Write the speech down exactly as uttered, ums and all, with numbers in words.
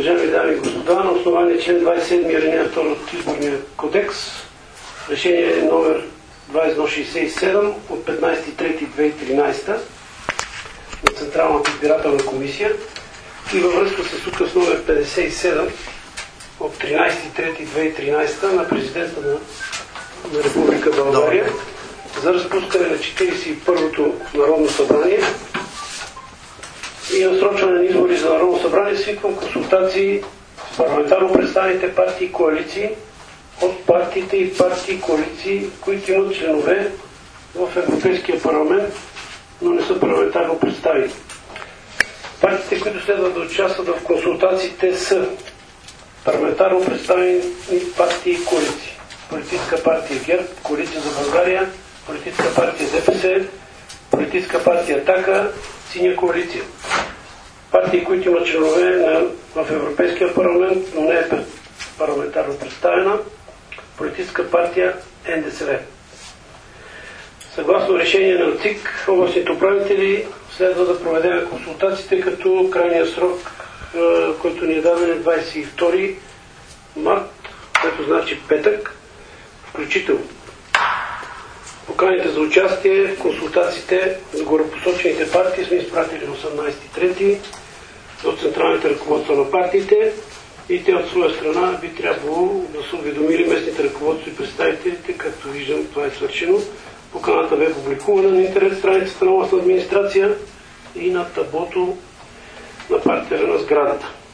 Уважаеми дами и господа, на основание член двадесет и седми алинея втора от Изборния кодекс, решение номер двадесет едно шестдесет и седем от петнадесети трети две хиляди и тринадесета на Централната избирателна комисия и във връзка с указ номер петдесет и седем от тринадесети трети две хиляди и тринадесета на президента на, на Република България за разпускане на четиридесет и първото Народно събрание и насрочване на избори за Народно събрание, свиквам консултации с парламентарно представените партии и коалиции от партиите и партии и коалиции, които имат членове в Европейския парламент, но не са парламентарно представени. Партиите, които следва да участват в консултациите, са парламентарно представени партии и коалиции. Политическа партия ГЕРБ, Коалиция за България, Политическа партия ДПС, Политическа партия „Атака“, Синя коалиция. Партии, които имат членове на, в Европейския парламент, но не е парламентарно представена, Политическа партия Н Д С В. Съгласно решение на ЦИК, областните управители следва да проведем консултациите, като крайният срок, който ни е даден, е двадесет и втори март, което значи петък, включително. Поканите за участие в консултациите с горепосочените партии сме изпратили на осемнадесети трети от централните ръководства на партиите и те от своя страна би трябвало да са уведомили местните ръководства и представителите, както виждам, това е свършено. Поканата бе публикувана на интернет страницата на областна администрация и на таблото на партера на сградата.